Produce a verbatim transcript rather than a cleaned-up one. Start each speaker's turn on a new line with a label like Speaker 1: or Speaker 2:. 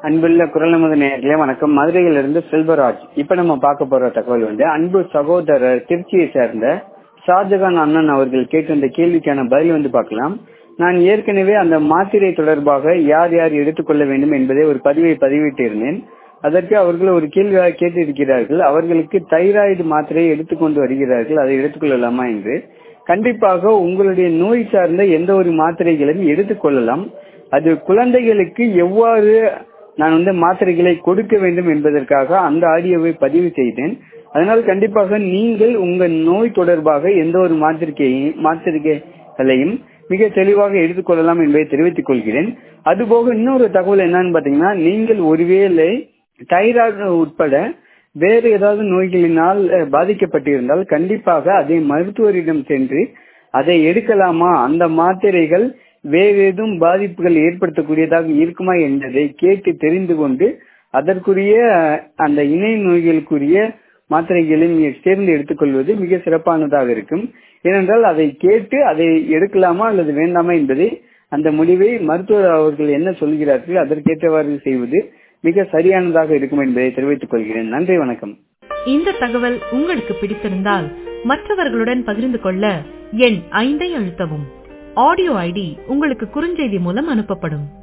Speaker 1: அன்புள்ள குரல் நமது நேயர்களே வணக்கம். மதுரையிலிருந்து செல்வராஜ். இப்ப நம்ம பார்க்க போற தகவல் வந்து அன்பு சகோதரர் திருச்சியை சேர்ந்த ஷாஜகான் அண்ணன் அவர்கள் கேட்ட இந்த கேள்விக்கான பதில் வந்து பார்க்கலாம். நான் ஏற்கனவே அந்த மாத்திரை தொடர்பாக யார் யார் எடுத்துக்கொள்ள வேண்டும் என்பதை ஒரு பதிவை பதிவிட்டிருந்தேன். அதற்கு அவர்கள் ஒரு கேள்வியாக கேட்டு இருக்கிறார்கள். அவர்களுக்கு தைராய்டு மாத்திரையை எடுத்துக்கொண்டு வருகிறார்கள், அதை எடுத்துக்கொள்ளலாமா என்று. கண்டிப்பாக உங்களுடைய நோய் சார்ந்த எந்த ஒரு மாத்திரைகளையும் எடுத்துக்கொள்ளலாம். அது குழந்தைகளுக்கு எவ்வாறு நான் வந்து மாத்திரைகளை கொடுக்க வேண்டும் என்பதற்காக அந்த ஆடியோவை பதிவு செய்தேன். அதனால் கண்டிப்பாக நீங்கள் உங்கள் நோய் தொடர்பாக எந்த ஒரு மாத்திரை மாத்திரைகளையும் மிக தெளிவாக எடுத்துக்கொள்ளலாம் என்பதை தெரிவித்துக் கொள்கிறேன். அதுபோக இன்னொரு தகவல் என்னன்னு பாத்தீங்கன்னா, நீங்கள் ஒருவேளை தைராய்டு உட்பட வேறு ஏதாவது நோய்களினால் பாதிக்கப்பட்டிருந்தால் கண்டிப்பாக அதை மருத்துவரிடம் சென்று அதை எடுக்கலாமா, அந்த மாத்திரைகள் வேறு ஏதும் பாதிப்புகள் ஏற்படுத்தக்கூடியதாக இருக்குமா என்பதை கேட்டு தெரிந்து கொண்டு அதற்குரிய அந்த இணை நோய்களுக்குரிய மாத்திரைகளை நீங்கள் சேர்ந்து எடுத்துக்கொள்வது மிக சிறப்பானதாக இருக்கும். ஏனென்றால் அதை கேட்டு அதை எடுக்கலாமா அல்லது வேண்டாமா என்பதை அந்த முடிவை மருத்துவர் அவர்கள் என்ன சொல்கிறார்கள் அதற்கேற்றவாறு செய்வது மிக சரியானதாக இருக்கும் என்பதை தெரிவித்துக் கொள்கிறேன். நன்றி, வணக்கம்.
Speaker 2: இந்த தகவல் உங்களுக்கு பிடித்திருந்தால் மற்றவர்களுடன் பகிர்ந்து கொள்ள எண் ஐந்தை அழுத்தவும். ஆடியோ ஐடி உங்களுக்கு குறுஞ்செய்தி மூலம் அனுப்பப்படும்.